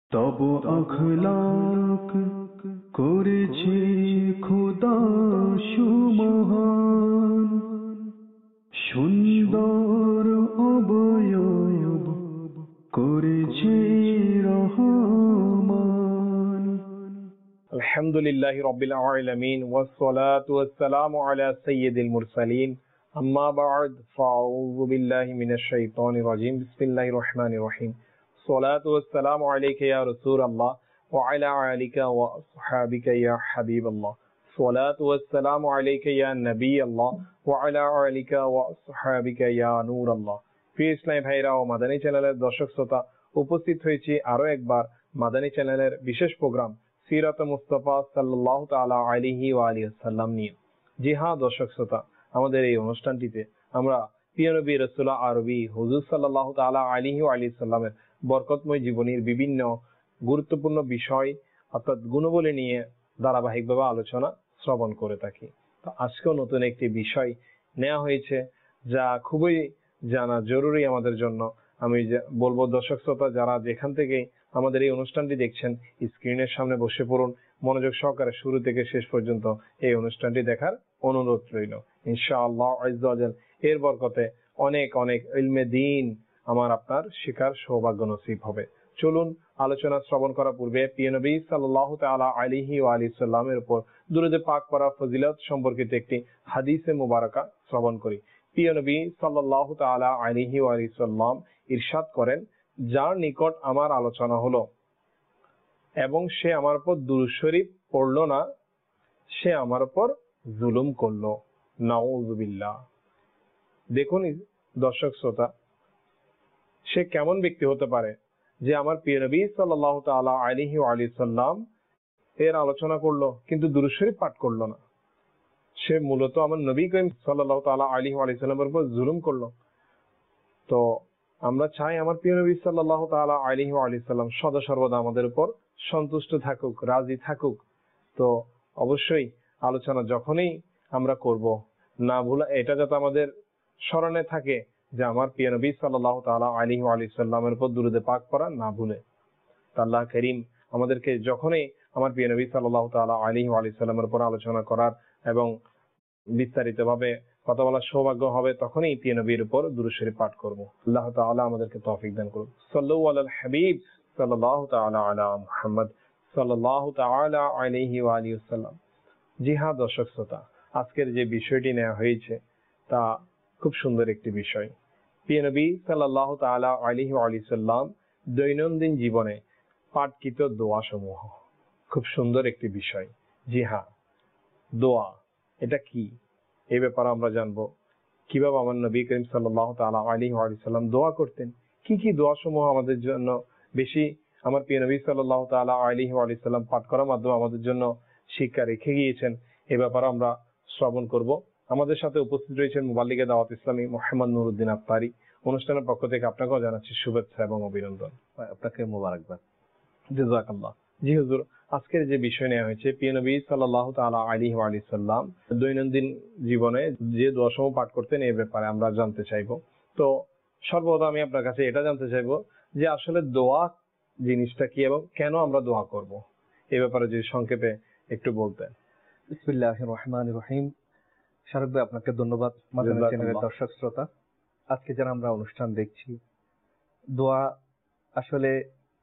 তব আখলাক করেছে খোদা সুমহান, সুন্দর অবয়ব করেছে রহমান। আলহামদুলিল্লাহি রাব্বিল আলামিন ওয়াসসালাতু ওয়াসসালামু আলা সাইয়্যিদিল মুরসালিন, আম্মা বা'দ, ফাআউযু বিল্লাহি মিনাশ শাইতানির রাজীম। বিসমিল্লাহির রহমানির রহিম। সালাতু ওয়াসসালামু আলাইকা ইয়া রাসূলাল্লাহ ওয়া আলা আলিকা ওয়া আসহাবিকা ইয়া হাবিবাল্লাহ। সালাতু ওয়াসসালামু আলাইকা ইয়া নবিয়াল্লাহ ওয়া আলা আলিকা ওয়া আসহাবিকা ইয়া নূরাল্লাহ। প্রিয় ইসলামী ভাইরা ও মাদানী চ্যানেলের দর্শক শ্রোতা, উপস্থিত হয়েছি আরো একবার মাদানী চ্যানেলের বিশেষ প্রোগ্রাম সিরাত মুস্তাফা সাল্লাল্লাহু তাআলা আলাইহি ওয়া আলিহি ওয়াসাল্লাম নিয়ে। জি হ্যাঁ দর্শক শ্রোতা, আমাদের এই অনুষ্ঠানটিতে আমরা প্রিয় নবী রাসূল আরবি হুজুর সাল্লাল্লাহু তাআলা আলাইহি ওয়া আলিহি ওয়াসাল্লামের বরকতময় জীবনীর বিভিন্ন গুরুত্বপূর্ণ বিষয় অর্থাৎ গুণাবলী নিয়ে ধারাবাহিকভাবে আলোচনা শ্রবণ করে থাকি। তো আজকেও নতুন একটি বিষয় নেওয়া হয়েছে যা খুবই জানা জরুরি আমাদের জন্য। আমি বলবো দর্শক শ্রোতা, যারা যেখান থেকে আমাদের এই অনুষ্ঠানটি দেখছেন, স্ক্রিনের সামনে বসে পড়ুন, মনোযোগ সহকারে শুরু থেকে শেষ পর্যন্ত এই অনুষ্ঠানটি দেখার অনুরোধ রইল। ইনশাআল্লাহ আযজা ওয়া জাল এর বরকতে অনেক অনেক ইলমে দ্বীন আমার আপনার শিখার সৌভাগ্য নসিব হবে। চলুন আলোচনা শ্রবণ করার পূর্বে প্রিয় নবী সাল্লাল্লাহু তাআলা আলাইহি ওয়া আলিহি সাল্লামের উপর দুরূদ পাক পড়া ফজিলত সম্পর্কিত একটি হাদিসে মুবারাকা শ্রবণ করি। প্রিয় নবী সাল্লাল্লাহু তাআলা আলাইহি ওয়া আলিহি সাল্লাম ইরশাদ করেন, যার নিকট আমার আলোচনা হলো এবং সে আমার উপর দুরূদ শরীফ পড়লো না, সে আমার উপর জুলুম করলো। নাউযুবিল্লাহ। দেখুন দর্শক শ্রোতা, সে কেমন ব্যক্তি হতে পারে যে আমার প্রিয় নবী সাল্লাল্লাহু তাআলা আলাইহি ওয়া আলিহি সাল্লাম এর আলোচনা করলো কিন্তু দুরূদ শরীফ পাঠ করলো না। সে মূলত আমার নবী করিম সাল্লাল্লাহু তাআলা আলাইহি ওয়া আলিহি সাল্লামের উপর জুলুম করলো। তো আমরা চাই আমার প্রিয় নবী সাল্লাল্লাহু তাআলা আলাইহি ওয়া আলিহি সাল্লাম সদা সর্বদা আমাদের উপর সন্তুষ্ট থাকুক, রাজি থাকুক। তো অবশ্যই আলোচনা যখনই আমরা করব, না ভুলা এটা যাতে আমাদের স্মরণে থাকে যে আমার প্রিয় নবী সাল্লাল্লাহু তাআলা আলাইহি ওয়া আলিহি সাল্লামের উপর দুরূদে পাক পড়া না ভুলে। আল্লাহ করিম আমাদেরকে যখনই আমার প্রিয় নবী সাল্লাল্লাহু তাআলা আলাইহি ওয়া আলিহি সাল্লামের উপর আলোচনা করার এবং বিস্তারিতভাবে কথা বলার সৌভাগ্য হবে, তখনই প্রিয় নবীর উপর দুরূদ শরীফ পাঠ করব। আল্লাহ তাআলা আমাদেরকে তৌফিক দান করুন। সাল্লু আলাল হাবিব সাল্লাল্লাহু তাআলা আলা মুহাম্মদ সাল্লাল্লাহু তাআলা আলাইহি ওয়া আলিহি ওয়াসাল্লাম। জি হ্যাঁ দর্শক শ্রোতা, আজকের যে বিষয়টি নেওয়া হয়েছে তা খুব সুন্দর একটি বিষয়। প্রিয় নবী সাল্লাল্লাহু তাআলা আলাইহি ওয়া আলিহি ওয়াসাল্লাম দৈনন্দিন জীবনে পাঠকৃত দোয়া সমূহ, খুব সুন্দর একটি বিষয়। জি হ্যাঁ, দোয়া এটা কি, এই ব্যাপারে আমরা জানবো কিভাবে আমার নবী করিম সাল্লাল্লাহু তাআলা আলাইহি ওয়া সাল্লাম দোয়া করতেন, কি কি দোয়া সমূহ আমাদের জন্য বেশি আমার প্রিয় নবী সাল্লাল্লাহু তাআলা আলাইহি ওয়া সাল্লাম পাঠ করার মাধ্যমে আমাদের জন্য শিক্ষা রেখে গিয়েছেন, এই ব্যাপারে আমরা শ্রবণ করব। আমাদের সাথে উপস্থিত রয়েছেন মুবাল্লিগে দাওয়াত ইসলামী মোহাম্মদ নুরুদ্দিন আফতারি। অনুষ্ঠানের পক্ষ থেকে আপনাকেও জানাচ্ছি শুভেচ্ছা এবং অভিনন্দন। আপনাকে মোবারকবাদ। জাযাকাল্লাহ। জি হুজুর, আজকের যে বিষয় নেওয়া হয়েছে প্রিয় নবী সাল্লাল্লাহু তাআলা আলাইহি ওয়া সাল্লাম দৈনন্দিন জীবনে যে দোয়া সমূহ পাঠ করতেন, এই ব্যাপারে আমরা জানতে চাইবো। তো সর্বপ্রথম আমি আপনার কাছে এটা জানতে চাইবো যে আসলে দোয়া জিনিসটা কি এবং কেন আমরা দোয়া করব, এই ব্যাপারে যদি সংক্ষেপে একটু বলতেন। বিসমিল্লাহির রহমানির রহিম। শারুক ভাই, আপনাকে ধন্যবাদ। মাদানী চ্যানেলের দর্শক শ্রোতা, আজকে যারা আমরা অনুষ্ঠান দেখছি, দোয়া আসলে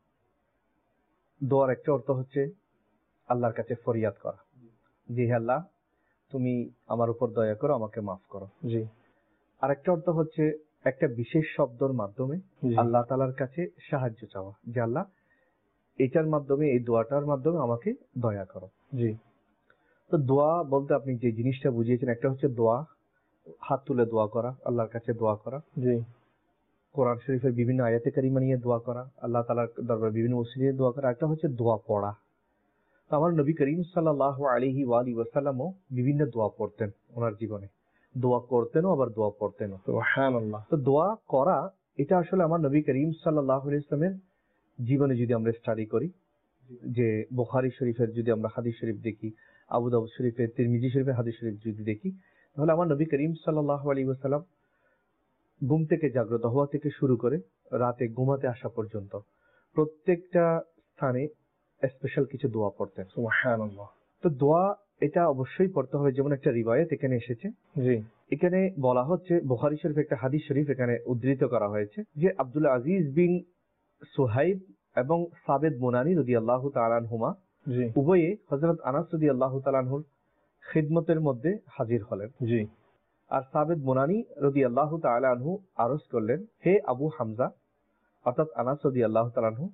দোয়ার একটা অর্থ হচ্ছে আল্লাহর কাছে ফরিয়াদ করা, জি আল্লাহ তুমি আমার উপর দয়া করো, আমাকে মাফ করো। জি। আরেকটা অর্থ হচ্ছে একটা বিশেষ শব্দের মাধ্যমে আল্লাহ তাআলার কাছে সাহায্য চাওয়া, যে আল্লাহ এটার মাধ্যমে, এই দোয়াটার মাধ্যমে আমাকে দয়া করো। জি। তো দোয়া বলতে আপনি যে জিনিসটা বুঝিয়েছেন, একটা হচ্ছে দোয়া, হাত তুলে দোয়া করা, আল্লাহর কাছে দোয়া করা। জি। কোরআন শরীফের বিভিন্ন আয়াতে কারিমা নিয়ে দোয়া করা, আল্লাহ তাআলার দরবারে বিভিন্ন ওসিলা নিয়ে দোয়া করা। একটা হচ্ছে দোয়া পড়া। তো আমার নবী করিম সাল্লাল্লাহু আলাইহি ওয়া আলিহি ওয়াসাল্লামও বিভিন্ন দোয়া পড়তেন ওনার জীবনে, দোয়া করতেনও আবার দোয়া পড়তেনও। সুবহানাল্লাহ। তো দোয়া করা এটা আসলে আমার নবী করিম সাল্লাল্লাহু আলাইহি ওয়াসাল্লামের জীবনে যদি আমরা স্টাডি করি, যে বুখারী শরীফের যদি আমরা হাদিস শরীফ দেখি, আবু দাউদ শরীফের, তিরমিজি শরীফের হাদিস শরীফ যদি দেখি, তাহলে আমার নবী করিম সাল্লাল্লাহু আলাইহি ওয়াসাল্লাম ঘুম থেকে জাগ্রত হওয়া থেকে শুরু করে রাতে ঘুমাতে আসা পর্যন্ত প্রত্যেকটা স্থানে স্পেশাল কিছু দোয়া পড়তেন। সুবহানাল্লাহ। তো দোয়া এটা অবশ্যই পড়তে হবে, যেমন একটা রিওয়ায়াত এখানে এসেছে। জি এখানে বলা হচ্ছে, বুখারী শরীফ একটা হাদিস শরীফ এখানে উদ্ধৃত করা হয়েছে যে আব্দুল আজিজ বিন সুহাইব এবং সাবেদ বুনানি রাদিয়াল্লাহু তাআলা আনহুমা জি উভয়ে হযরত আনাস রাদিয়াল্লাহু তাআলা আনহুর খিদমতের মধ্যে হাজির হলেন। জি আর সাবেদ বুনানি রাদিয়াল্লাহু তাআলা আনহু আরজ করলেন, হে আবু হামজা, অর্থাৎ আনাস রাদিয়াল্লাহু তাআলা আনহু,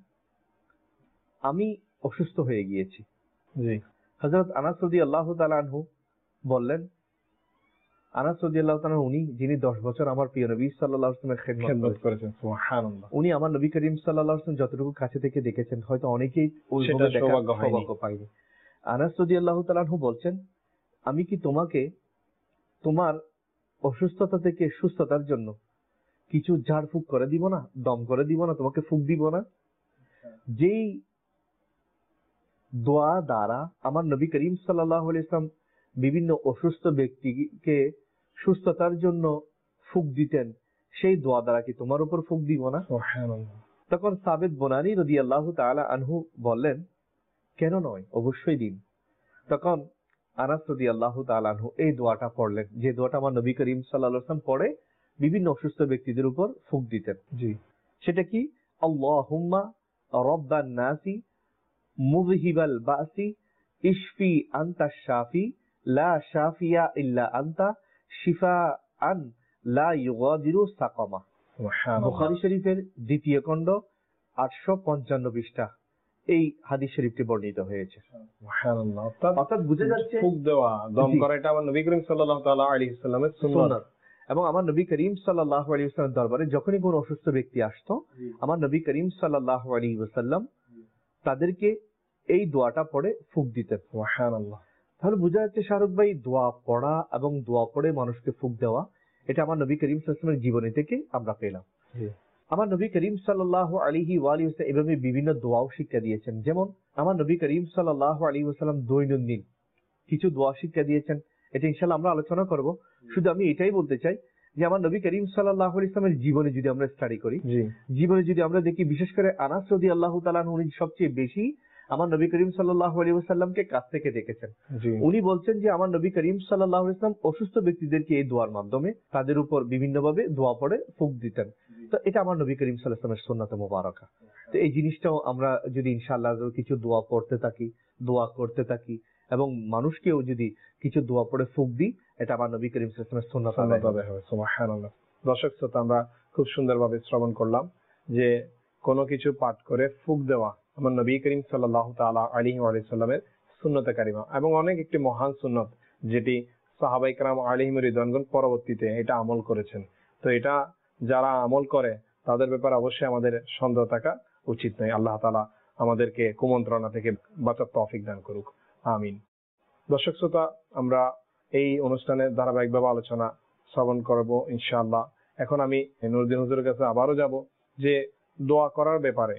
আমি অসুস্থ হয়ে গিয়েছি। জি হযরত আনাস রাদিয়াল্লাহু তাআলা আনহু বললেন, আনাস রাদিয়াল্লাহু তাআলা উনি যিনি 10 বছর আমার প্রিয় নবী সাল্লাল্লাহু আলাইহি ওয়াসাল্লামের খেদমত খিদমত করেছেন। করেছেন। সুবহানাল্লাহ। উনি আমার নবী করিম সাল্লাল্লাহু আলাইহি ওয়াসাল্লাম যতটুকু কাছে থেকে দেখেছেন, হয়তো অনেকেই ওইভাবে সেটা দেখার সৌভাগ্য হয়নি। সৌভাগ্য পায়নি। আনাস রাদিয়াল্লাহু তাআলা আনহু বলছেন, আমি কি তোমাকে তোমার অসুস্থতা থেকে সুস্থতার জন্য কিছু ঝাড়ফুঁক করে দিব না, দম করে দিব না, তোমাকে ফুঁক দিব না? যেই দোয়া দ্বারা আমার নবী করিম সাল্লাল্লাহু আলাইহি ওয়াসাল্লাম বিভিন্ন অসুস্থ ব্যক্তিকে সুস্থতার জন্য ফুঁক দিতেন, সেই দোয়া দ্বারা কি তোমার উপর ফুঁক দিব না? সুবহানাল্লাহ। তখন সাবেদ বুনানি রাদিয়াল্লাহু তাআলা আনহু বললেন, কেন নয়, অবশ্যই দিন। তখন আনাস রাদিয়াল্লাহু তাআলা আনহু এই দোয়াটা পড়লেন, যে দোয়াটা আমার নবী করিম সাল্লাল্লাহু আলাইহি ওয়াসাল্লাম পড়ে বিভিন্ন অসুস্থ ব্যক্তিদের উপর ফুঁক দিতেন। জি সেটা কি? আল্লাহুম্মা রাব্বান নাসি মুযহিবাল বাসি ইশফি আনতা শাফি লা শাফিয়া ইল্লা আনতা শিফাআন লা ইউগাদিরু সাকামা। সুবহানাল্লাহ। বুখারী শরীফের দ্বিতীয় খণ্ড 855 পৃষ্ঠা এই হাদিস শরীফটি বর্ণিত হয়েছে। সুবহানাল্লাহ। অর্থাৎ বুঝে যাচ্ছে ফুঁক দেওয়া, দম জি। করা এটা আমার নবী করিম সাল্লাল্লাহু তাআলা আলাইহি ওয়াসাল্লামের সুন্নাত। সুন্নাত। এবং আমার নবী করিম সাল্লাল্লাহু আলাইহি ওয়াসাল্লামের দরবারে যখনই কোনো অসুস্থ ব্যক্তি আসতো, আমার নবী করিম সাল্লাল্লাহু আলাইহি ওয়াসাল্লাম তাদেরকে এই দোয়াটা পড়ে ফুঁক দিতেন। সুবহানাল্লাহ। তাহলে বোঝা যাচ্ছে শাহরুখ ভাই, দোয়া পড়া এবং দোয়া পড়ে মানুষকে ফুঁক দেওয়া, এটা আমার নবী করিম সাল্লাল্লাহু আলাইহি ওয়াসাল্লামের জীবনী থেকে আমরা পেলাম। জি আমার নবী করিম সাল্লাল্লাহু আলাইহি ওয়াসাল্লাম এভাবে বিভিন্ন দোয়াও শিক্ষা দিয়েছেন। যেমন আমার নবী করিম সাল্লাল্লাহু আলাইহি ওয়াসাল্লাম দৈনন্দিন কিছু দোয়া শিক্ষা দিয়েছেন, এটা ইনশাআল্লাহ আমরা আলোচনা করব। শুধু আমি এটাই বলতে চাই যে আমার নবী করিম সাল্লাল্লাহু আলাইহি ওয়াসাল্লামের জীবনে যদি আমরা স্টাডি করি, জি জীবনে যদি আমরা দেখি, বিশেষ করে আনাস রাদিয়াল্লাহু তাআলা আনহু উনি সবচেয়ে বেশি আমার নবী করিম সাল্লাল্লাহু আলাইহি ওয়াসাল্লামকে কাছ থেকে দেখেছেন। জি উনি বলছেন যে আমার নবী করিম সাল্লাল্লাহু আলাইহি ওয়াসাল্লাম অসুস্থ ব্যক্তিদেরকে এই দোয়ার মাধ্যমে তাদের উপর বিভিন্নভাবে দোয়া পড়ে ফুঁক দিতেন। তো এটা আমার নবী করিম সাল্লাল্লাহু আলাইহি ওয়াসাল্লামের সুন্নাতে মুবারাকা। তো এই জিনিসটাও আমরা যদি ইনশাআল্লাহ কিছু দোয়া পড়তে থাকি, দোয়া করতে থাকি এবং মানুষকেও যদি কিছু দোয়া পড়ে ফুঁক দিই, এটা আমার নবী করিম সাল্লাল্লাহু আলাইহি ওয়াসাল্লামের সুন্নাত সুন্নাত হবে। আদায় হবে। সুবহানাল্লাহ। দর্শক শ্রোতা, আমরা খুব সুন্দরভাবে শ্রবণ করলাম যে কোনো কিছু পাঠ করে ফুঁক দেওয়া আমার নবী করিম সাল্লাল্লাহু তাআলা আলাইহি ওয়া সাল্লামের সুন্নতে কারিমা এবং অনেক একটি মহান সুন্নত, যেটি সাহাবায়ে কেরাম আলাইহিম রিদওয়ানগণ পরবর্তীতে এটা আমল করেছেন। তো এটা যারা আমল করে তাদের ব্যাপারে অবশ্যই আমাদের সন্দেহ থাকা উচিত নয়। আল্লাহ তাআলা আমাদেরকে কুমন্ত্রণা থেকে বাঁচার তৌফিক দান করুক, আমিন। দর্শক শ্রোতা, আমরা এই অনুষ্ঠানের ধারাবাহিকভাবে আলোচনা শ্রবণ করব ইনশাআল্লাহ। এখন আমি নুরুদ্দিন হুজুরের কাছে আবারও যাব যে দোয়া করার ব্যাপারে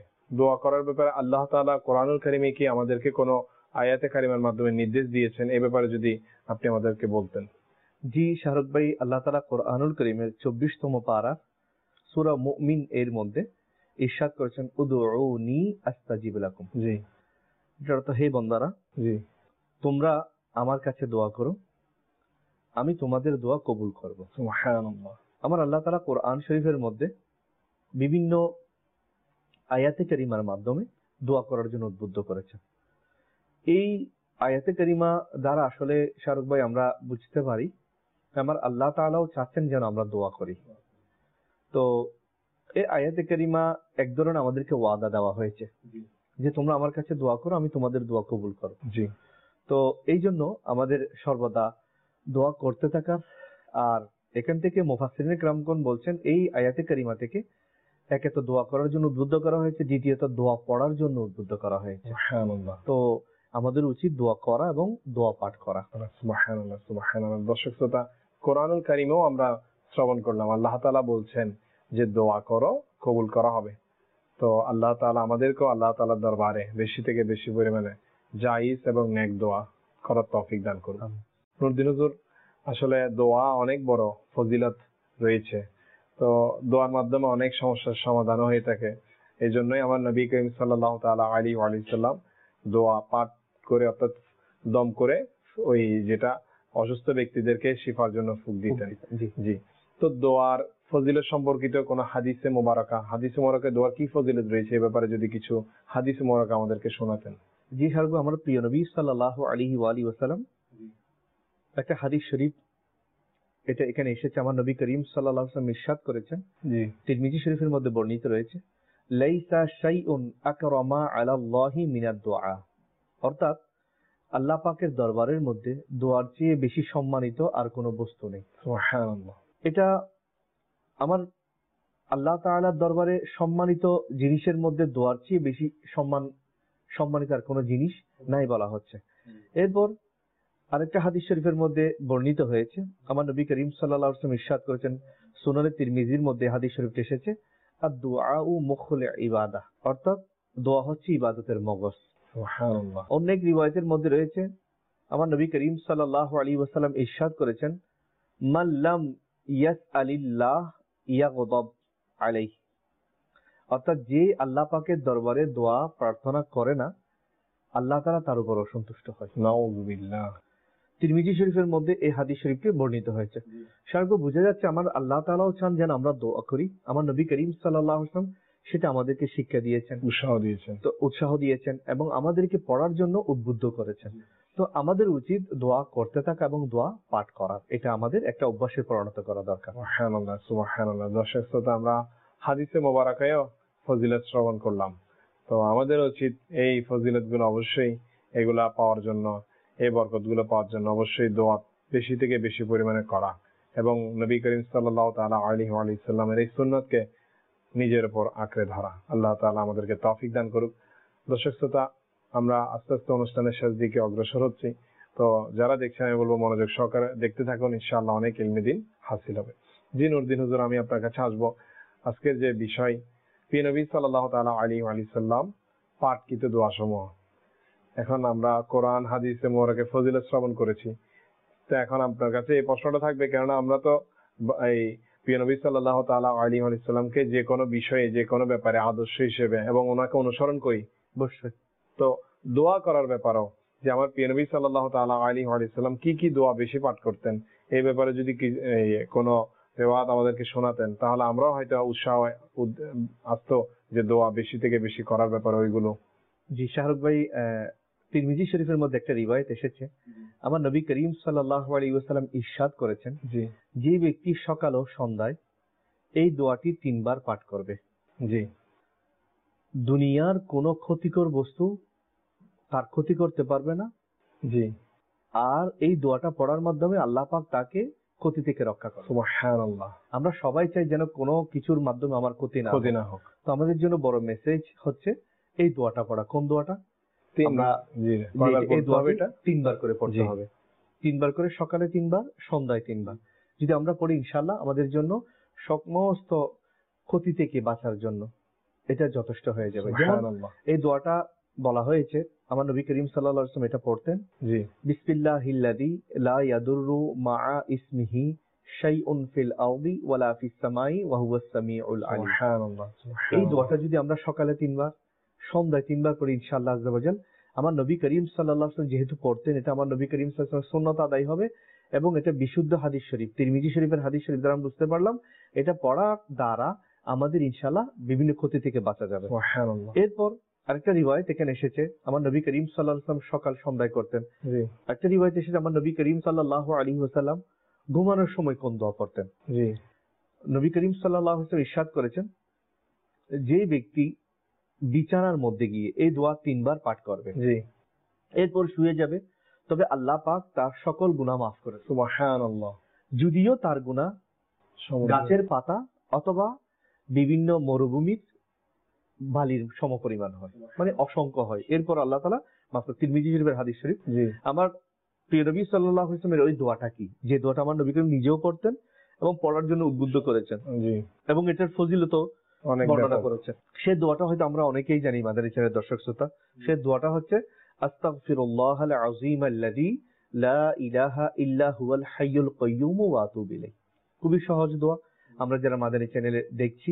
আল্লাহ তাআলা কোরআনুল কারীমে কি আমাদেরকে কোনো আয়াতে কারিমার মাধ্যমে নির্দেশ দিয়েছেন, এই ব্যাপারে যদি আপনি আমাদেরকে বলতেন। জি শাহরুখ ভাই, আল্লাহ তাআলা কোরআনুল কারীমের 24তম পারা সূরা মুমিন এর মধ্যে ইরশাদ করেছেন, উদউনি আস্তাজিব লাকুম। জি এটার অর্থ, হে বান্দারা, জি তোমরা আমার কাছে দোয়া করো, আমি তোমাদের দোয়া কবুল করব। সুবহানাল্লাহ। আমার আল্লাহ তাআলা কোরআন শরীফের মধ্যে বিভিন্ন আয়াতে কারিমার মাধ্যমে দোয়া করার জন্য উদ্বুদ্ধ করেছেন। এই আয়াতে কারিমা দ্বারা আসলে শাহরুখ ভাই আমরা বুঝতে পারি আমার আল্লাহ তাআলাও চাচ্ছেন যেন আমরা দোয়া করি। তো এই আয়াতে কারিমা এক ধরনের আমাদেরকে ওয়াদা দেওয়া হয়েছে যে তোমরা আমার কাছে দোয়া করো, আমি তোমাদের দোয়া কবুল করব। জি তো এই জন্য আমাদের সর্বদা দোয়া করতে থাকা। আর এখান থেকে মুফাসসিরিনে কেরামগণ বলছেন এই আয়াতে কারিমা থেকে একে তো দোয়া করার জন্য উদ্বুদ্ধ করা হয়েছে, দ্বিতীয়ত দোয়া পড়ার জন্য উদ্বুদ্ধ করা হয়েছে। সুবহানাল্লাহ। তো আমাদের উচিত দোয়া করা এবং দোয়া পাঠ করা। সুবহানাল্লাহ সুবহানাল্লাহ। দর্শক শ্রোতা, কোরআনুল কারীমেও আমরা শ্রবণ করলাম আল্লাহ তাআলা বলছেন যে দোয়া করো, কবুল করা হবে। তো আল্লাহ তাআলা আমাদেরকেও আল্লাহ তাআলার দরবারে বেশি থেকে বেশি পরিমাণে জায়েজ এবং নেক দোয়া করার তৌফিক দান করুন। নুরুদ্দিন হুজুর, আসলে দোয়া অনেক বড় ফজিলত রয়েছে। তো দোয়ার মাধ্যমে অনেক সমস্যার সমাধান হয়ে থাকে। এই জন্যই আমার নবী করিম সাল্লাল্লাহু তাআলা আলাইহি ওয়া সাল্লাম দোয়া পাঠ করে অর্থাৎ দম করে ওই যেটা অসুস্থ ব্যক্তিদেরকে শিফার জন্য ফুঁক দিতেন। জি জি। তো দোয়ার ফজিলত সম্পর্কিত কোন হাদিসে মোবারকা দোয়ার কি ফজিলত রয়েছে এ ব্যাপারে যদি কিছু হাদিসে মোবারকা আমাদেরকে শোনাতেন। জি সাহেব, আমার প্রিয় নবী সাল্লাল্লাহু আলাইহি ওয়াসাল্লাম একটা হাদিস শরীফ এটা এখানে এসেছে, আমার নবী করিম সাল্লাল্লাহু আলাইহি ওয়াসাল্লাম ইরশাদ করেছেন, জি তিরমিজি শরীফের মধ্যে বর্ণিত রয়েছে, লাইসা শাইউন আকরামা আলাল্লাহি মিনাদ দুআ, অর্থাৎ আল্লাহ পাকের দরবারের মধ্যে দোয়ার চেয়ে বেশি সম্মানিত আর কোনো বস্তু নেই। সুবহানাল্লাহ। এটা আমার আল্লাহ তাআলার দরবারে সম্মানিত জিনিসের মধ্যে দোয়ার চেয়ে বেশি সম্মানিত আর কোনো জিনিস নাই বলা হচ্ছে। এরপর আরেকটা হাদিস শরীফের মধ্যে বর্ণিত হয়েছে, আমার নবী করিম সাল্লাল্লাহু আলাইহি ওয়াসাল্লাম ইরশাদ করেছেন, সুনানে তিরমিজির মধ্যে হাদিস শরীফ এসেছে, আদ-দুআউ মুখুল ইবাদাহ, অর্থাৎ দোয়া হচ্ছে ইবাদতের মগজ। সুবহানাল্লাহ। অনেক রিওয়ায়াতের মধ্যে রয়েছে, আমার নবী করিম সাল্লাল্লাহু আলাইহি ওয়াসাল্লাম ইরশাদ করেছেন, মান লাম ইয়াসআলিল্লাহ ইয়াগদাব আলাইহি, অর্থাৎ যে আল্লাহ পাকের দরবারে দোয়া প্রার্থনা করে না, আল্লাহ তাআলা তার উপর অসন্তুষ্ট হয়। নাউযুবিল্লাহ। তিরমিজি শরীফের মধ্যে এই হাদিস শরীফটি বর্ণিত হয়েছে। সার্গো বোঝা যাচ্ছে আমার আল্লাহ তাআলাও চান যেন আমরা দোয়া করি। আমার নবী করিম সাল্লাল্লাহু আলাইহি ওয়াসাল্লাম সেটা আমাদেরকে শিক্ষা দিয়েছেন, উৎসাহ দিয়েছেন এবং আমাদেরকে পড়ার জন্য উদ্বুদ্ধ করেছেন। তো আমাদের উচিত দোয়া করতে থাকা এবং দোয়া পাঠ করা, এটা আমাদের একটা অভ্যাসে পরিণত করা দরকার। সুবহানাল্লাহ সুবহানাল্লাহ। দর্শক শ্রোতা, আমরা হাদিসে মোবারকায়ও ফজিলত শ্রবণ করলাম। তো আমাদের উচিত এই ফজিলতগুলো অবশ্যই এগুলা পাওয়ার জন্য, এই বরকতগুলো পাওয়ার জন্য অবশ্যই দোয়া বেশি থেকে বেশি পরিমাণে করা এবং নবী করিম সাল্লাল্লাহু তাআলা আলাইহি ওয়া সাল্লামের এই সুন্নতকে নিজের উপর আঁকড়ে ধরা। আল্লাহ তাআলা আমাদেরকে তৌফিক দান করুক। দর্শক শ্রোতা, আমরা আস্তে আস্তে অনুষ্ঠানের শেষ দিকে অগ্রসর হচ্ছি। তো যারা দেখছেন আমি বলবো মনোযোগ সহকারে দেখতে থাকুন, ইনশাআল্লাহ অনেক ইলমি দিন হাসিল হবে। জি নুরউদ্দিন হুজুর, আমি আপনার কাছে আসবো। আজকের যে বিষয়, প্রিয় নবী সাল্লাল্লাহু তাআলা আলাইহি ওয়া সাল্লাম পাঠকৃত দোয়াসমূহ। এখন আমরা কোরআন হাদিসে মোবারকে ফজিলত শ্রবণ করেছি। তো এখন আপনার কাছে এই প্রশ্নটা থাকবে, কেননা আমরা তো এই প্রিয় নবী সাল্লাল্লাহু তাআলা আলাইহি ওয়া সাল্লামকে যে কোনো বিষয়ে যে কোনো ব্যাপারে আদর্শ হিসেবে এবং ওনাকে অনুসরণ করি অবশ্যই। তো দোয়া করার ব্যাপারেও যে আমার প্রিয় নবী সাল্লাল্লাহু তাআলা আলাইহি ওয়া সাল্লাম কি কি দোয়া বেশি পাঠ করতেন, এই ব্যাপারে যদি কোনো রিওয়ায়াত আমাদেরকে শোনাতেন তাহলে আমরাও হয়তো উৎসাহ আসতো যে দোয়া বেশি থেকে বেশি করার ব্যাপারে ওইগুলো। জি শাহরুখ ভাই, তিরমিজি শরীফের মধ্যে একটা রিওয়ায়াত এসেছে, আমার নবী করিম সাল্লাল্লাহু আলাইহি ওয়াসাল্লাম ইরশাদ করেছেন, জি যে ব্যক্তি সকাল ও সন্ধ্যায় এই দোয়াটি 3 বার পাঠ করবে, জি দুনিয়ার কোনো ক্ষতিকর বস্তু তার ক্ষতি করতে পারবে না। জি। আর এই দোয়াটা পড়ার মাধ্যমে আল্লাহ পাক তাকে ক্ষতি থেকে রক্ষা করে। সুবহানাল্লাহ। আমরা সবাই চাই যেন কোনো কিছুর মাধ্যমে আমার ক্ষতি না হোক। তো আমাদের জন্য বড় মেসেজ হচ্ছে এই দোয়াটা পড়া। কোন দোয়াটা? আমরা এই দোয়াটা 3 বার করে পড়তে হবে। 3 বার করে, সকালে 3 বার, সন্ধ্যায় 3 বার। যদি আমরা পড়ি ইনশাআল্লাহ আমাদের জন্য সমস্ত ক্ষতি থেকে বাঁচার জন্য এটা যথেষ্ট হয়ে যাবে। সুবহানাল্লাহ। এই দোয়াটা বলা হয়েছে, আমার নবী করিম সাল্লাল্লাহু আলাইহি ওয়াসাল্লাম এটা পড়তেন, জি বিসমিল্লাহিল্লাযী লা ইয়াদুররু মাআ ইসমিহি শাইউন ফিল আরদি ওয়ালা ফিস সামাই ওয়া হুয়াস সামিউল আলিম। সুবহানাল্লাহ। এই দোয়াটা যদি আমরা সকালে 3 বার, সন্ধ্যায় 3 বার করি ইনশাআল্লাহ আযজা ওয়া জাল, আমার নবী করিম সাল্লাল্লাহু আলাইহি ওয়াসাল্লাম যেহেতু পড়তেন, এটা আমার নবী করিম সাল্লাল্লাহু আলাইহি ওয়াসাল্লাম সুন্নাত আদায় হবে এবং এটা বিশুদ্ধ হাদিস শরীফ, তিরমিজি শরীফের হাদিস শরীফ দ্বারা আমরা বুঝতে পারলাম এটা পড়ার দ্বারা আমাদের ইনশাআল্লাহ বিভিন্ন ক্ষতি থেকে বাঁচা যাবে। সুবহানাল্লাহ। এরপর আরেকটা রিওয়ায়াত এখানে এসেছে, আমার নবী করিম সাল্লাল্লাহু আলাইহি ওয়াসাল্লাম সকাল সন্ধ্যায় করতেন। জি একটা রিওয়ায়াত এসেছে, আমার নবী করিম সাল্লাল্লাহু আলাইহি ওয়াসাল্লাম ঘুমানোর সময় কোন দোয়া পড়তেন। জি নবী করিম সাল্লাল্লাহু আলাইহি ওয়াসাল্লাম ইরশাদ করেছেন, যে ব্যক্তি বিছানার মধ্যে গিয়ে এই দোয়া 3 বার পাঠ করবে, জি এরপর শুয়ে যাবে, তবে আল্লাহ পাক তার সকল গুনাহ মাফ করে দেন। সুবহানাল্লাহ। যদিও তার গুনাহ গাছের পাতা অথবা বিভিন্ন মরুভূমির বালির সমপরিমাণ হয়, মানে অসংখ্য হয়। এরপর আল্লাহ তাআলা মাফ করে। তিরমিজি শরীফের হাদিস শরীফ। জি আমার প্রিয় নবী সাল্লাল্লাহু আলাইহি ওয়াসাল্লামের ওই দোয়াটা কি, যে দোয়াটা আমার নবী করিম নিজেও পড়তেন এবং পড়ার জন্য উদ্বুদ্ধ করেছেন জি এবং এটার ফজিলত অনেক বর্ণনা করেছেন। সে দোয়াটা হয়তো আমরা অনেকেই জানি, মাদানী চ্যানেলের দর্শক শ্রোতা। সে দোয়াটা হচ্ছে আস্তাগফিরুল্লাহাল আযীম আল্লাযী লা ইলাহা ইল্লা হুয়াল হাইয়ুল কাইয়্যুম ওয়া আতুবু ইলাইহি। খুবই সহজ দোয়া। আমরা যারা মাদানী চ্যানেলে দেখছি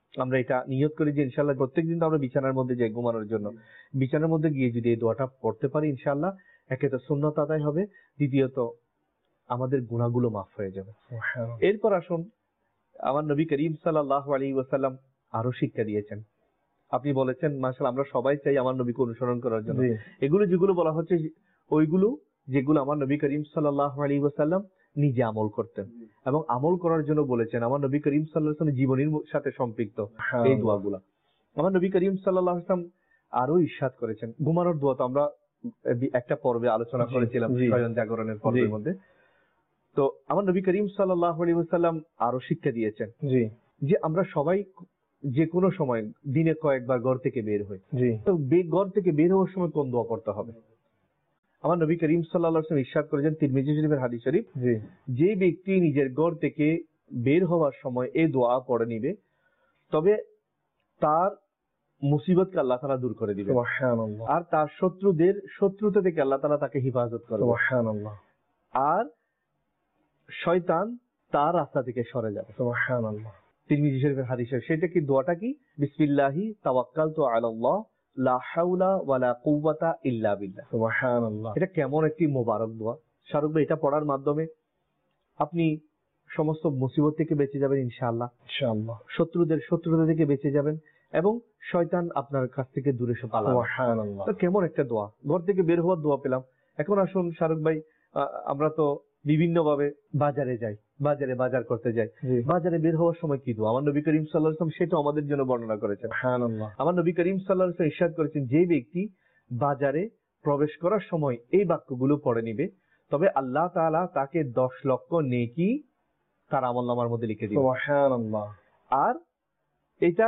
আমরা এটা নিয়ত করি যে ইনশাআল্লাহ প্রত্যেকদিন তো আমরা বিছানার মধ্যে যাই ঘুমানোর জন্য, বিছানার মধ্যে গিয়ে যদি এই দোয়াটা পড়তে পারি ইনশাআল্লাহ, একে তো সুন্নত আদায় হবে, দ্বিতীয়ত আমাদের গুনাহগুলো মাফ হয়ে যাবে। এরপর আসুন, আমার নবী করিম সাল্লাল্লাহু আলাইহি ওয়াসাল্লাম আরো শিক্ষা দিয়েছেন। আপনি বলেছেন মাশাআল্লাহ আমরা সবাই চাই আমার নবীকে অনুসরণ করার জন্য। এগুলো যেগুলো বলা হচ্ছে ওইগুলো যেগুলো আমার নবী করিম সাল্লাল্লাহু আলাইহি ওয়াসাল্লাম নিজে আমল করতেন এবং আমল করার জন্য বলেছেন। আমার নবী করিম সাল্লাল্লাহু আলাইহি ওয়াসাল্লাম জীবনের সাথে সম্পৃক্ত এই দোয়াগুলো। আমার নবী করিম সাল্লাল্লাহু আলাইহি ওয়াসাল্লাম আরো ইরশাদ করেছেন। ঘুমানোর দোয়া তো আমরা একটা পর্বে আলোচনা করেছিলাম শয়ন জাগরণের পর্বের মধ্যে। তো আমার নবী করিম সাল্লাল্লাহু আলাইহি ওয়াসাল্লাম আরো শিক্ষা দিয়েছেন যে আমরা সবাই যে কোনো সময় দিনে কয়েকবার ঘর থেকে বের হই, তো ঘর থেকে বের হওয়ার সময় কোন দোয়া পড়তে হবে? আমার নবী করিম সাল্লাল্লাহু আলাইহি ওয়াসাল্লাম ইরশাদ করেছেন তিরমিজি শরীফের হাদিস শরীফ, যে ব্যক্তি নিজের ঘর থেকে বের হওয়ার সময় এই দোয়া পড়ে নিবে তবে তার মুসিবতকে আল্লাহ তাআলা দূর করে দিবেন, সুবহানাল্লাহ, আর তার শত্রুদের শত্রুতা থেকে আল্লাহ তাআলা তাকে হেফাজত করবে, সুবহানাল্লাহ, আর শয়তান তার রাস্তা থেকে সরে যাবে, সুবহানাল্লাহ। তিরমিজি শরীফের হাদিস। সেটা কি দোয়াটা কি? বিসমিল্লাহি তাওয়াক্কালতু আলাল্লাহ লা হাওলা ওয়ালা কুওয়াতা ইল্লা বিল্লাহ, সুবহানাল্লাহ। এটা কেমন একটি মোবারক দোয়া শাহরুখ ভাই! এটা পড়ার মাধ্যমে আপনি সমস্ত মুসিবত থেকে বেঁচে যাবেন ইনশাআল্লাহ, ইনশাআল্লাহ। শত্রুদের শত্রুতা থেকে বেঁচে যাবেন এবং শয়তান আপনার কাছ থেকে দূরে সরে পালাবে, সুবহানাল্লাহ। তো কেমন একটা দোয়া, ঘর থেকে বের হওয়ার দোয়া পেলাম। এখন আসুন শাহরুখ ভাই, আমরা তো বিভিন্ন ভাবে বাজারে যাই, বাজার করতে যাই, বাজারে বের হওয়ার সময় কি দোয়া? আমার নবী করিম সাল্লাল্লাহু আলাইহি ওয়াসাল্লাম সেটা আমাদের জন্য বর্ণনা করেছেন, সুবহানাল্লাহ। আমার নবী করিম সাল্লাল্লাহু আলাইহি ওয়াসাল্লাম ইরশাদ করেছেন যে ব্যক্তি বাজারে প্রবেশ করার সময় এই বাক্যগুলো পড়ে নিবে তবে আল্লাহ তাআলা তাকে 10 লক্ষ নেকি তার আমলনামার মধ্যে লিখে দিবেন, সুবহানাল্লাহ। আর এটা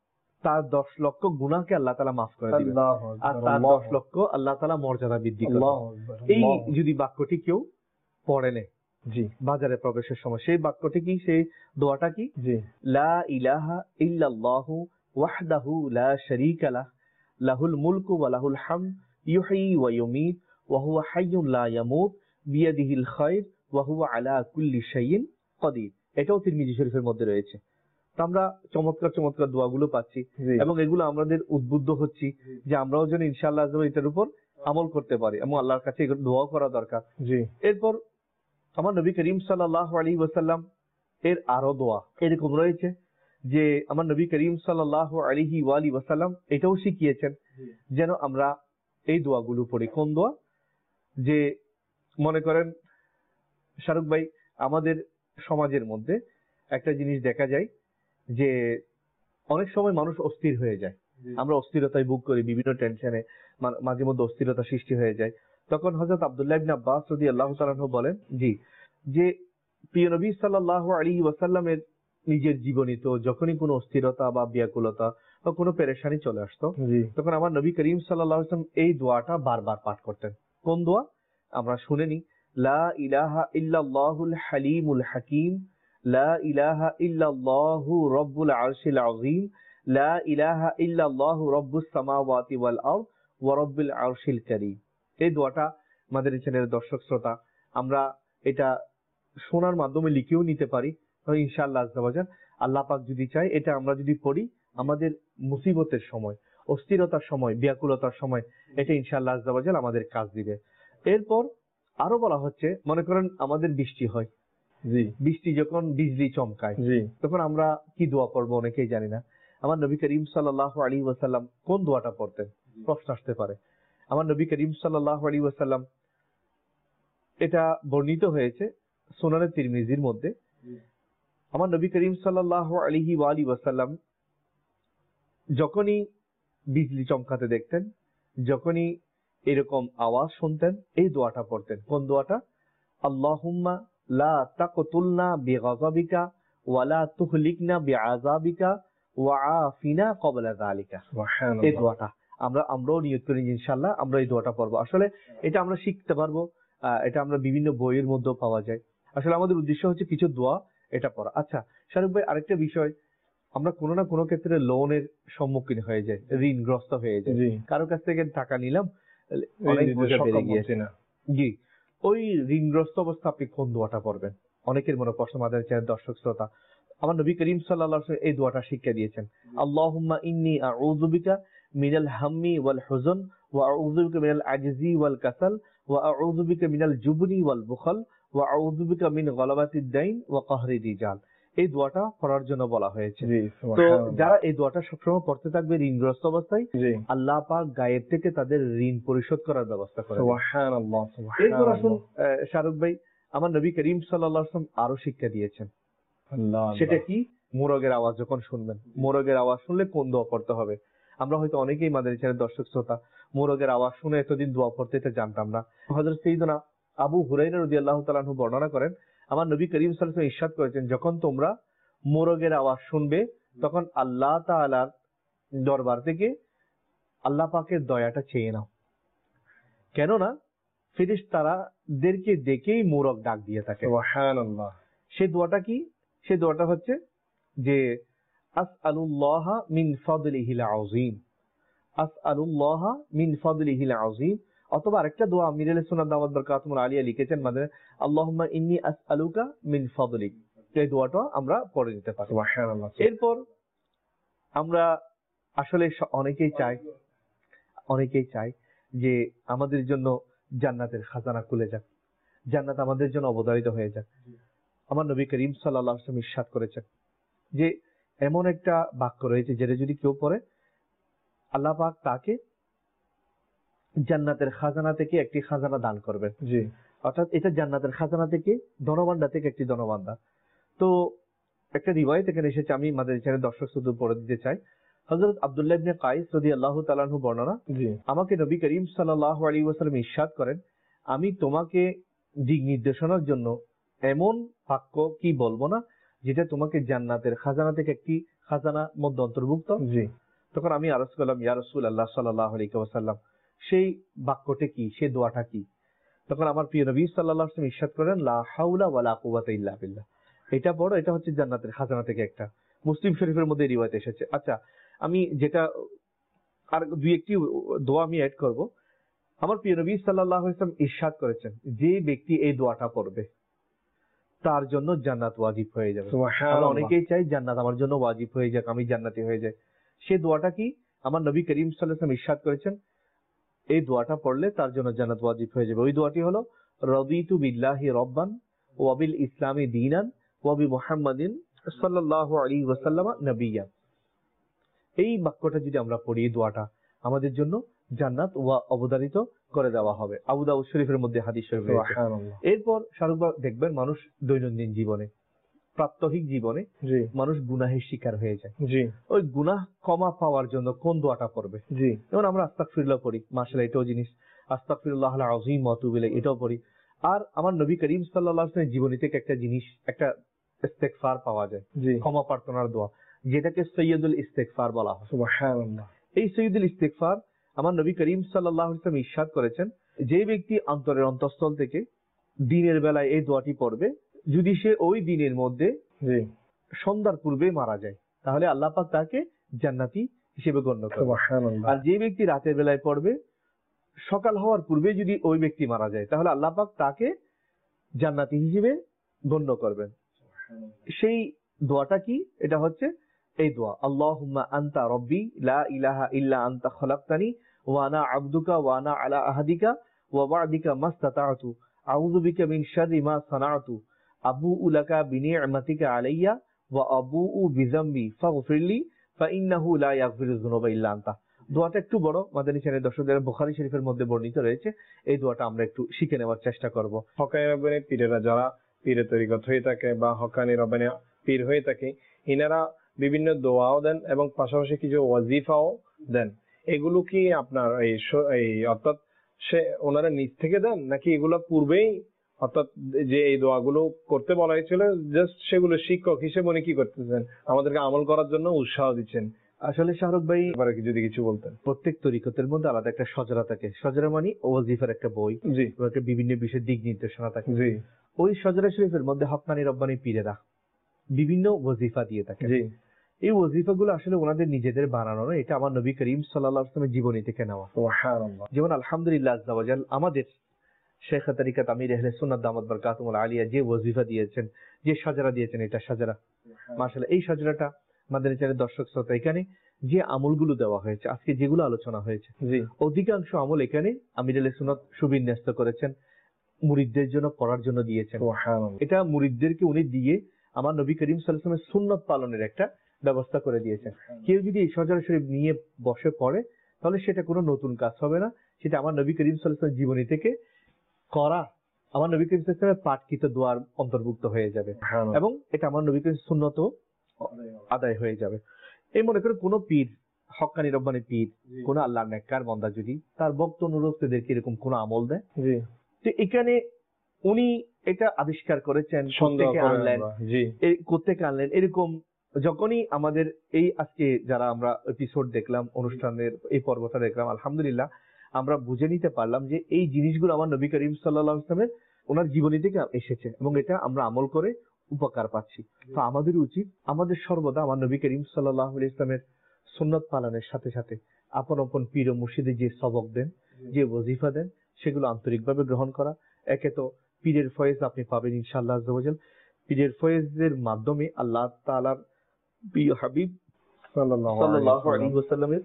তার 10 লক্ষ গুনাহকে আল্লাহ তাআলা মাফ করে দিবেন, আর তার 10 লক্ষ আল্লাহ তাআলা মর্যাদা বৃদ্ধি করবেন। এই যদি বাক্যটি কেউ পড়ে নেয় বাজারে প্রবেশের সময়, সেই বাক্যটি কি, সেই দোয়াটা কি? লা ইলাহা ইল্লাল্লাহু ওয়াহদাহু লা শারীকা লাহ লাহুল মুলকু ওয়া লাহুল হামদ ইউহয়ি ওয়া ইউমীত ওয়া হুয়া হাইয়্যুন লা ইয়ামুত বিয়াদিহিল খায়র ওয়া হুয়া আলা কুল্লি শাইইন কাদির। এটাও তিরমিজি শরীফের মধ্যে রয়েছে। তো আমরা চমৎকার চমৎকার দোয়াগুলো পাচ্ছি এবং এগুলো আমাদের উদ্বুদ্ধ হচ্ছি যে আমরাও যেন ইনশাআল্লাহ এটার উপর আমল করতে পারি এবং আল্লাহর কাছে দোয়া করা দরকার। এরপর আমার নবী করিম সাল্লাল্লাহু আলাইহি ওয়াসাল্লাম এর আরো দোয়া এরকম রয়েছে যে আমার নবী করিম সাল্লাল্লাহু আলাইহি ওয়াসাল্লাম এটাও শিখিয়েছেন যেন আমরা এই দোয়াগুলো পড়ি। কোন দোয়া? যে মনে করেন শাহরুখ ভাই, আমাদের সমাজের মধ্যে একটা জিনিস দেখা যায় যে অনেক সময় মানুষ অস্থির হয়ে যায়, আমরা অস্থিরতায় ভোগ করি, বিভিন্ন টেনশনে মাঝে মধ্যে অস্থিরতা সৃষ্টি হয়ে যায়। তখন হযরত আব্দুল্লাহ ইবনে আব্বাস রাদিয়াল্লাহু তাআলা আনহু বলেন যে প্রিয় নবী সাল্লাল্লাহু আলাইহি ওয়াসাল্লামের নিজের জীবনীতে যখনই কোনো অস্থিরতা বা ব্যাকুলতা বা কোনো পেরেশানি চলে আসতো তখন আমার নবী করিম সাল্লাল্লাহু আলাইহি ওয়াসাল্লাম এই দোয়াটা বারবার পাঠ করতেন। কোন দোয়া? আমরা শুনে নিই। লা ইলাহা ইল্লাল্লাহুল হালিমুল হাকিম লা ইলাহা ইল্লাল্লাহু রাব্বুল আরশিল আযীম লা ইলাহা ইল্লাল্লাহু রাব্বুস সামাওয়াতি ওয়াল আরদ ওয়া রাব্বিল আরশিল কারীম। এই দোয়াটা আমাদের চ্যানেলের দর্শক শ্রোতা আমরা এটা শোনার মাধ্যমে লিখেও নিতে পারি ইনশাআল্লাহ আজ্জা ওয়া জাল। আল্লাহ পাক যদি চায় এটা আমরা যদি পড়ি আমাদের মুসিবতের সময়, অস্থিরতার সময়, ব্যাকুলতার সময় এটা ইনশাআল্লাহ আজ্জা ওয়া জাল আমাদের কাজ দিবে। এরপর আরো বলা হচ্ছে, মনে করেন আমাদের বৃষ্টি হয়, বৃষ্টি যখন বিজলি চমকায় তখন আমরা কি দোয়া পড়বো অনেকেই জানি না। আমার নবী করিম সাল্লাল্লাহু আলাইহি ওয়াসাল্লাম কোন দোয়াটা পড়তেন? প্রশ্ন আসতে পারে। আমার নবী করিম সাল্লাল্লাহু আলাইহি ওয়াসাল্লাম এটা বর্ণিত হয়েছে সুনানে তিরমিজির মধ্যে। আমার নবী করিম সাল্লাল্লাহু আলাইহি ওয়াসাল্লাম যখনই বিজলি চমকাতে দেখতেন, যখনই এরকম আওয়াজ শুনতেন, এই দোয়াটা পড়তেন। কোন দোয়াটা? আল্লাহুম্মা লা তাকতুলনা বিগাযাবিকা ওয়া লা তুহলিকনা বিআযাবিকা ওয়া আফিনা ক্বাবলা যালিকা। এই দোয়াটা আমরাও নিয়ত করি ইনশাআল্লাহ আমরা এই দোয়াটা পড়বো। আসলে এটা আমরা শিখতে পারবো, এটা আমরা বিভিন্ন বইয়ের মধ্যেও পাওয়া যায়। আসলে আমাদের উদ্দেশ্য হচ্ছে কিছু দোয়া এটা পড়া। আচ্ছা শাহরুখ ভাই, আরেকটা বিষয়, আমরা কোনো না কোনো ক্ষেত্রে লোনের সম্মুখীন হয়ে যাই, ঋণগ্রস্ত হয়ে যাই, কারো কাছ থেকে টাকা নিলাম, অনেক বোঝা বেড়ে গিয়েছে না, জি, ওই ঋণগ্রস্ত অবস্থা আপনি কোন দোয়াটা পড়বেন? অনেকের মনে প্রশ্ন, আমাদের দর্শক শ্রোতা আমার নবী করিম সাল্লাল্লাহু আলাইহি ওয়াসাল্লাম এই দোয়াটা শিক্ষা দিয়েছেন, আল্লাহুম্মা ইন্নী আউযু বিকা মিনাল হাম্মি ওয়াল হুজন ওয়া আউযু বিকা মিনাল আজজি ওয়াল কাসাল ওয়া আউযু বিকা মিনাল জুবনি ওয়াল বুখল ওয়া আউযু বিকা মিন গলাবাতিদ দাইন ওয়া কাহরি রিজাল। এই দোয়াটা পড়ার জন্য বলা হয়েছে। জি, তো সুবহানাল্লাহ। যারা এই দোয়াটা সবসময় পড়তে থাকবে ঋণগ্রস্ত অবস্থায়, জি, আল্লাহ পাক গায়েব থেকে তাদের ঋণ পরিশোধ করার ব্যবস্থা করে দেন। সুবহানাল্লাহ, এরপর আসুন সুবহানাল্লাহ। শাহরুখ ভাই, আমার নবী করিম সাল্লাল্লাহু আলাইহি ওয়াসাল্লাম আরো শিক্ষা দিয়েছেন। আল্লাহ, সেটা কি? মোরগের আওয়াজ যখন শুনবেন, মোরগের আওয়াজ শুনলে কোন দোয়া পড়তে হবে। আমরা হয়তো অনেকেই মাদানী চ্যানেল দর্শক শ্রোতা মোরগের আওয়াজ শুনে এতদিন দোয়া পড়তে এটা জানতাম না। হযরত সাইয়েদনা আবু হুরায়রা রাদিয়াল্লাহু তাআলা আনহু বর্ণনা করেন, আমার নবী করিম সাল্লাল্লাহু আলাইহি ওয়াসাল্লাম ইরশাদ করেছেন, যখন তোমরা মোরগের আওয়াজ শুনবে তখন আল্লাহ তাআলার দরবার থেকে আল্লাহ পাকের দয়াটা চেয়ে নাও, কেননা ফেরেশতাদেরকে দেখেই মোরগ ডাক দিয়ে থাকে। সুবহানাল্লাহ। সে দোয়াটা কি? সে দোয়াটা হচ্ছে যে আসআলুল্লাহা মিন ফাদলিহিল আযীম, আসআলুল্লাহা মিন ফাদলিহিল আযীম। অথবা আরেকটা দোয়া আমিরুল সুন্নাত দাওয়াত বরকাতুল আলিয়া লিখেছেন, মানে আল্লাহুম্মা ইন্নী আসআলুকা মিন ফাদলিক। এই দোয়াটা আমরা পড়ে নিতে পারি। সুবহানাল্লাহ। এরপর আমরা আসলে অনেকেই চাই যে আমাদের জন্য জান্নাতের খাজানা খুলে যাক, জান্নাত আমাদের জন্য অবধারিত হয়ে যাক। আমার নবী করিম সাল্লাল্লাহু আলাইহি ওয়াসাল্লাম ইরশাদ করেছেন যে এমন একটা বাক্য রয়েছে যেটা যদি কেউ পড়ে, আল্লাহ পাক তাকে জান্নাতের খাজানা থেকে একটি খাজানা দান করবেন। জি, অর্থাৎ এটা জান্নাতের খাজানা থেকে, ধনভাণ্ডার থেকে একটি ধনভাণ্ডার। তো একটা রিওয়ায়াত এখানে এসেছে, আমি মাদানী চ্যানেল দর্শক শুধু পড়ে দিতে চাই। হযরত আব্দুল্লাহ ইবনে কাইস রাদিয়াল্লাহু তাআলা আনহু বর্ণনা, জি, আমাকে নবী করিম সাল্লাল্লাহু আলাইহি ওয়াসাল্লাম ইরশাদ করেন, আমি তোমাকে দিক নির্দেশনার জন্য এমন বাক্য কি বলবো না যেটা তোমাকে জান্নাতের খাজানা থেকে একটি খাজানার মধ্যে অন্তর্ভুক্ত। জি, তখন আমি আরজ করলাম, ইয়া রাসূলুল্লাহ সাল্লাল্লাহু আলাইহি ওয়াসাল্লাম, সেই বাক্যটা কি, সেই দোয়াটা কি? তখন আমার প্রিয় নবী সাল্লাল্লাহু আলাইহি ওয়াসাল্লাম ইরশাদ করেন, লা হাওলা ওয়ালা কুওয়াতা ইল্লা বিল্লাহ। এটা বড়, এটা হচ্ছে জান্নাতের খাজানা থেকে একটা, মুসলিম শরীফের মধ্যে রিওয়ায়াত এসেছে। আচ্ছা, আমি যেটা আর দুই একটি দোয়া আমি অ্যাড করব। আমার প্রিয় নবী সাল্লাল্লাহু আলাইহি ওয়াসাল্লাম ইরশাদ করেছেন, যে ব্যক্তি এই দোয়াটা পড়বে তার জন্য জান্নাত ওয়াজিব হয়ে যাবে। আমরা সুবহানাল্লাহ। অনেকেই চাই জান্নাত আমার জন্য ওয়াজিব হয়ে যাক, আমি জান্নাতি হয়ে যাই। সে দোয়াটা কি? আমার নবী করিম সাল্লাল্লাহু আলাইহি ওয়াসাল্লাম ইরশাদ করেছেন, এই দোয়াটা পড়লে তার জন্য জান্নাত ওয়াজিব হয়ে যাবে। ওই দোয়াটি হলো, রাদিতু বিল্লাহি রাব্বান ওয়া বিল ইসলামি দীনান ওয়া বি মুহাম্মাদিন সাল্লাল্লাহু আলাইহি ওয়াসাল্লাম নবিয়্যা। এই বাক্যটা যদি আমরা পড়ি, দোয়াটা আমাদের জন্য জান্নাত অবধারিত করে দেওয়া হবে। আবু দাউদ শরীফের মধ্যে হাদিস শরীফ রয়েছে। সুবহানাল্লাহ। এরপর শাহরুখ দেখবেন, মানুষ দৈনন্দিন জীবনে, প্রাত্যহিক জীবনে জি, মানুষ গুনাহের শিকার হয়ে যায়। জি, ওই গুনাহ ক্ষমা পাওয়ার জন্য কোন দোয়াটা পড়বে? জি, যেমন আমরা আস্তাগফিরুল্লাহ পড়ি, মাশাআল্লাহ, এটাও জিনিস। আস্তাগফিরুল্লাহল আযীম ওয়া আতুবু ইলাইহি, এটাও পড়ি। আর আমার নবী করিম সাল্লাল্লাহু আলাইহি ওয়াসাল্লামের জীবনী থেকে একটা জিনিস, একটা ইস্তেগফার পাওয়া যায়, জি, ক্ষমা প্রার্থনার দোয়া, যেটাকে সৈয়দুল ইস্তেগফার বলা হয়। সুবহানাল্লাহ। এই সৈয়দুল ইস্তেগফার আমার নবী করিম সাল্লাল্লাহু আলাইহি ওয়াসাল্লাম ইরশাদ করেছেন, যে ব্যক্তি অন্তরের অন্তঃস্থল থেকে দিনের বেলায় এই দোয়াটি পড়বে, যদি সে ওই দিনের মধ্যে জি, সন্ধ্যার পূর্বে মারা যায়, তাহলে আল্লাহ পাক তাকে জান্নাতি হিসেবে গণ্য করবে। সুবহানাল্লাহ। আর যে ব্যক্তি রাতের বেলায় পড়বে, সকাল হওয়ার পূর্বে যদি ওই ব্যক্তি মারা যায়, তাহলে আল্লাহ পাক তাকে জান্নাতি হিসেবে গণ্য করবেন। সেই দোয়াটা কি? এটা হচ্ছে এই দোয়া, আল্লাহুম্মা আনতা রব্বি লা ইলাহা ইল্লা আনতা খলাকতানি ওয়া আনা আবদুকা ওয়া আনা আলা আহাদিকা ওয়া ওয়া'দিকা মাসতাতা'তু আউযু বিকা মিন শাররি মা সানা'তু আবুউ লাকা বিনি'মাতিকা আলাইয়া ওয়া আবুউ বিযামবি ফাগফিরলি ফাইন্নাহু লা ইয়াগফিরুয যুনুবা ইল্লা আনতা। দোয়াটা একটু বড়, মাদানী চ্যানেল দর্শকদের বুখারী শরীফের মধ্যে বর্ণিত রয়েছে। এই দোয়াটা আমরা একটু শিখে নেওয়ার চেষ্টা করব। হকানি রব্বানি পীরেরা, যারা পীরে তরিকত হয়ে থাকে বা হকানি রব্বানি পীর হয়ে থাকে, ইনারা বিভিন্ন দোয়াও দেন এবং পাশাপাশি কিছু ওয়াজিফাও দেন। এগুলো কি আপনার এই অর্থাৎ ওনারা নিজ থেকে দেন, নাকি এগুলো পূর্বেই, অর্থাৎ যে এই দোয়াগুলো করতে বলা হয়েছিল, জাস্ট সেগুলো শিক্ষক হিসেবে উনি কি করতেছেন, আমাদেরকে আমল করার জন্য উৎসাহ দিচ্ছেন? আসলে শাহরুখ ভাই, এবারে যদি কিছু বলতেন। প্রত্যেক তরিকতের মধ্যে আলাদা একটা সজরা থাকে। সজরা মানে ওয়াজিফার একটা বই, জি, ওটাকে বিভিন্ন বিষয়ে দিক নির্দেশনা থাকে। জি, ওই সজরা শরীফের মধ্যে হকানি রব্বানি পীরেরা বিভিন্ন ওয়াজিফা দিয়ে থাকে। জি, এই ওয়াজিফাগুলো আসলে ওনাদের নিজেদের বানানো নয়, এটা আমার নবী করিম সাল্লাল্লাহু আলাইহি ওয়াসাল্লামের জীবনী থেকে নেওয়া। সুবহানাল্লাহ। যেমন আলহামদুলিল্লাহ আযজা ওয়া জাল, আমাদের শেখ তরিকত আমির আহলে সুন্নাত দামাত বরকাতুহুল আলিয়া যে ওয়াজিফা দিয়েছেন, যে সাজরা দিয়েছেন, এটা সাজরা মাশাআল্লাহ, এই সাজরাটা মাদানী চ্যানেলের দর্শক শ্রোতা, এখানে যে আমলগুলো দেওয়া হয়েছে, আজকে যেগুলো আলোচনা হয়েছে, জি অধিকাংশ আমল এখানে আমির আলী সুন্নাত সুবিন্যস্ত করেছেন, মুরিদদের জন্য পড়ার জন্য দিয়েছেন। সুবহানাল্লাহ। এটা মুরিদদেরকে উনি দিয়ে আমার নবী করিম সাল্লাল্লাহু আলাইহি ওয়াসাল্লামের সুন্নাত পালনের একটা ব্যবস্থা করে দিয়েছেন। কেউ যদি এই সাজরা শরীফ নিয়ে বসে পড়ে, তাহলে সেটা কোনো নতুন কাজ হবে না, সেটা আমার নবী করিম সাল্লাল্লাহু আলাইহি ওয়াসাল্লামের জীবনী থেকে করা, আমার নবী করিম সাল্লাল্লাহু আলাইহি ওয়াসাল্লামের পাঠকৃত দোয়ার অন্তর্ভুক্ত হয়ে যাবে, এবং এটা আমার নবী করিম সুন্নতও আদায় হয়ে যাবে। এই মনে করে কোনো পীর, হক্কানি রব্বানি পীর, কোন আল্লাহর নেককার বান্দা যদি তার ভক্ত অনুরক্তদেরকে এরকম কোন আমল দেয়, জি তো এখানে উনি এটা আবিষ্কার করেছেন, সন্দেহ কোত্থেকে করেন আনলেন, আমরা। জি কোত্থেকে আনলেন, এরকম যখনই আমাদের এই আজকে যারা আমরা এপিসোড দেখলাম, অনুষ্ঠানের এই পর্বটা দেখলাম, আলহামদুলিল্লাহ আমরা বুঝে নিতে পারলাম যে এই জিনিসগুলো আমার নবী করিম সাল্লাল্লাহু আলাইহি ওয়াসাল্লামের ওনার জীবনী থেকে এসেছে, এবং এটা আমরা আমল করে উপকার পাচ্ছি। তো আমাদের উচিত আমাদের সর্বদা আমার নবী করিম সাল্লাল্লাহু আলাইহি ওয়াসাল্লামের সুন্নাত পালনের সাথে সাথে আপন আপন পীর ও মুর্শিদে যে সবক দেন, যে ওয়াজিফা দেন, সেগুলো আন্তরিকভাবে গ্রহণ করা। একে তো পীরের ফয়েজ আপনি পাবেন ইনশাআল্লাহ আযজা ওয়া জাল, পীরের ফয়েজের মাধ্যমে আল্লাহ তাআলার প্রিয় হাবিব সাল্লাল্লাহু আলাইহি ওয়াসাল্লামের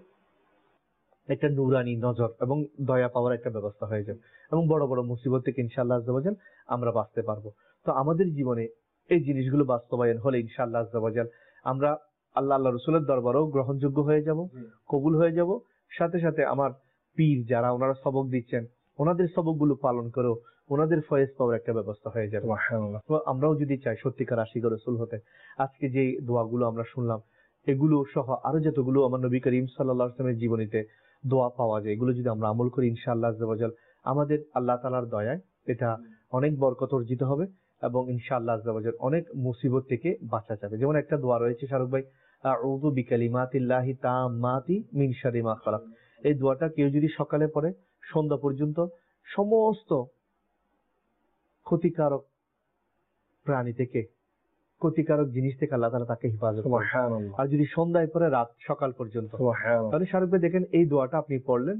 একটা নূরানি নজর এবং দয়া পাওয়ার একটা ব্যবস্থা হয়ে যাবে, এবং বড় বড় মুসিবত থেকে ইনশাআল্লাহ আযজা ওয়া জাল আমরা বাঁচতে পারবো। তো আমাদের জীবনে এই জিনিসগুলো বাস্তবায়ন হলে ইনশাআল্লাহ আযজা ওয়া জাল আমরা আল্লাহ রাসূলের দরবারেও গ্রহণযোগ্য হয়ে যাব, কবুল হয়ে যাব। সাথে সাথে আমার পীর যারা ওনারা সবক দিচ্ছেন, ওনাদের সবকগুলো পালন করেও ওনাদের ফয়েজ পাওয়ার একটা ব্যবস্থা হয়ে যাবে। সুবহানাল্লাহ। তো আমরাও যদি চাই সত্যিকার আশিক রাসূল হতে, আজকে যে দোয়াগুলো আমরা শুনলাম, এগুলো সহ আরো যতগুলো আমার নবী করিম সাল্লাল্লাহু আলাইহি ওয়াসাল্লামের জীবনীতে দোয়া পাওয়া যায়, এগুলো যদি আমরা আমল করি ইনশাআল্লাহ আযজা ওয়া জাল আমাদের আল্লাহ তাআলার দয়ায় এটা অনেক বরকত অর্জিত হবে, এবং ইনশাআল্লাহ আযজা ওয়া জাল অনেক মুসিবত থেকে বাঁচা যাবে। যেমন একটা দোয়া রয়েছে শাহরুখ ভাই, আউযু বিকালিমাতিল্লাহি তাম্মাতি মিন শাররি মা খালাক। এই দোয়াটা কেউ যদি সকালে পড়ে সন্ধ্যা পর্যন্ত সমস্ত ক্ষতিকারক প্রাণী থেকে, ক্ষতিকারক জিনিস থেকে আল্লাহ তাআলা তাকে হেফাজত করবে। সুবহানাল্লাহ। আর যদি সন্ধ্যায় পরে রাত সকাল পর্যন্ত, সুবহানাল্লাহ। তাহলে শাহরুখ ভাই দেখেন এই দোয়াটা আপনি পড়লেন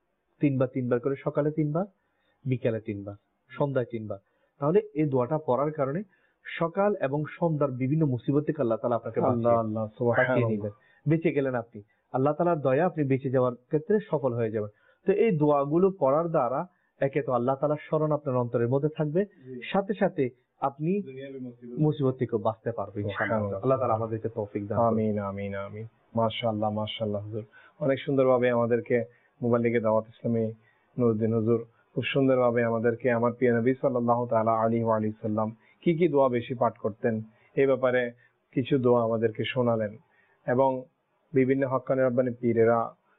তিনবার করে, সকালে 3 বার, বিকালে 3 বার, সন্ধ্যায় 3 বার, তাহলে এই দোয়াটা পড়ার কারণে সকাল এবং সন্ধ্যার বিভিন্ন মুসিবত থেকে আল্লাহ তাআলা আপনাকে আল্লাহ আল্লাহ বাঁচিয়ে সুবহানাল্লাহ। নিবেন, বেঁচে গেলেন আপনি, আল্লাহ তাআলার দয়া আপনি বেঁচে যাওয়ার ক্ষেত্রে সফল হয়ে যাবেন। তো এই দোয়াগুলো পড়ার দ্বারা একে তো আল্লাহ তাআলার স্মরণ আপনার অন্তরের মধ্যে থাকবে, সাথে সাথে আপনি মুসিবত থেকে বাঁচতে পারবেন ইনশাআল্লাহ। আল্লাহ তাআলা আমাদেরকে তৌফিক দান করুন। আমিন আমিন আমিন। মাশাআল্লাহ মাশাআল্লাহ হুজুর, অনেক সুন্দরভাবে আমাদেরকে মুবাল্লিগে দাওয়াত ইসলামী নুরউদ্দিন হুজুর খুব সুন্দরভাবে আমাদেরকে আমার প্রিয় নবী সাল্লাল্লাহু তাআলা আলাইহি ওয়া আলিহি সাল্লাম কি কি দোয়া বেশি পাঠ করতেন এই ব্যাপারে কিছু দোয়া আমাদেরকে শোনালেন, এবং বিভিন্ন হক্কানি রব্বানি পীরেরা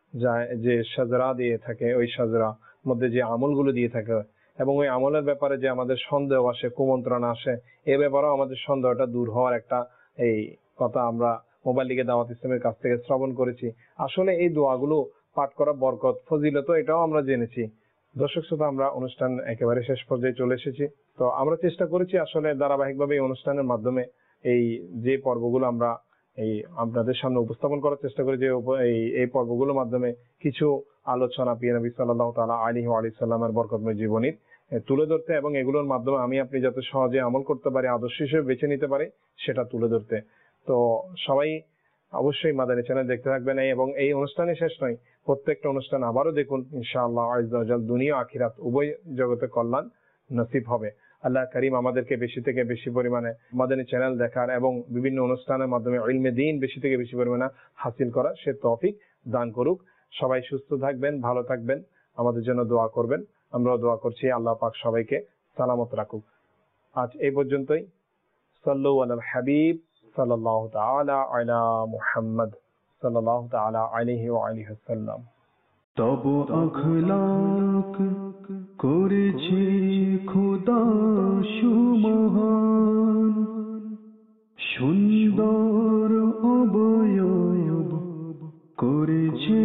যে সাজরা দিয়ে থাকে, ওই সাজরা মধ্যে যে আমলগুলো দিয়ে থাকে, এবং ওই আমলের ব্যাপারে যে আমাদের সন্দেহ আসে, কুমন্ত্রণা আসে, এ ব্যাপারেও আমাদের সন্দেহটা দূর হওয়ার একটা এই কথা আমরা মোবাইল লিগে দাওয়াত ইসলামের কাছ থেকে শ্রবণ করেছি। আসলে এই দোয়াগুলো পাঠ করা বরকত ফজিলত এটাও আমরা জেনেছি। দর্শক শ্রোতা, আমরা অনুষ্ঠান একেবারে শেষ পর্যায়ে চলে এসেছি। তো আমরা চেষ্টা করেছি আসলে ধারাবাহিকভাবে এই অনুষ্ঠানের মাধ্যমে এই যে পর্বগুলো আমরা এই আপনাদের সামনে উপস্থাপন করার চেষ্টা করি, যে এই পর্বগুলোর মাধ্যমে কিছু আলোচনা প্রিয় নবী সাল্লাল্লাহু তাআলা আলাইহি ওয়া আলিহি সাল্লামের বরকতময় জীবনীর তুলে ধরতে, এবং এগুলোর মাধ্যমে আমি আপনি যাতে সহজে আমল করতে পারি, আদর্শ হিসেবে বেছে নিতে পারি, সেটা তুলে ধরতে। তো সবাই অবশ্যই মাদানী চ্যানেল দেখতে থাকবেন, এবং এই অনুষ্ঠানে শেষ নয়, প্রত্যেকটা অনুষ্ঠান আবারও দেখুন ইনশাআল্লাহ আযজা ওয়া জাল। দুনিয়া আখিরাত উভয় জগতে কল্যাণ নসিব হবে। আল্লাহ করিম আমাদেরকে বেশি থেকে বেশি পরিমাণে মাদানী চ্যানেল দেখার এবং বিভিন্ন অনুষ্ঠানের মাধ্যমে ইলমে দ্বীন বেশি থেকে বেশি পরিমাণে হাসিল করা সে তৌফিক দান করুক। সবাই সুস্থ থাকবেন, ভালো থাকবেন, আমাদের জন্য দোয়া করবেন। আমরাও দোয়া করছি আল্লাহ পাক সবাইকে সালামত রাখুক। আজ এই পর্যন্তই। সাল্লু আলাল হাবিব সাল্লাল্লাহু তাআলা আলা মুহাম্মদ সাল্লাল্লাহু তাআলা আলাইহি ওয়া আলিহি ওয়াসাল্লাম। তব আখলাক করেছে খোদা সুমহান, সুন্দর অবয়ব করেছে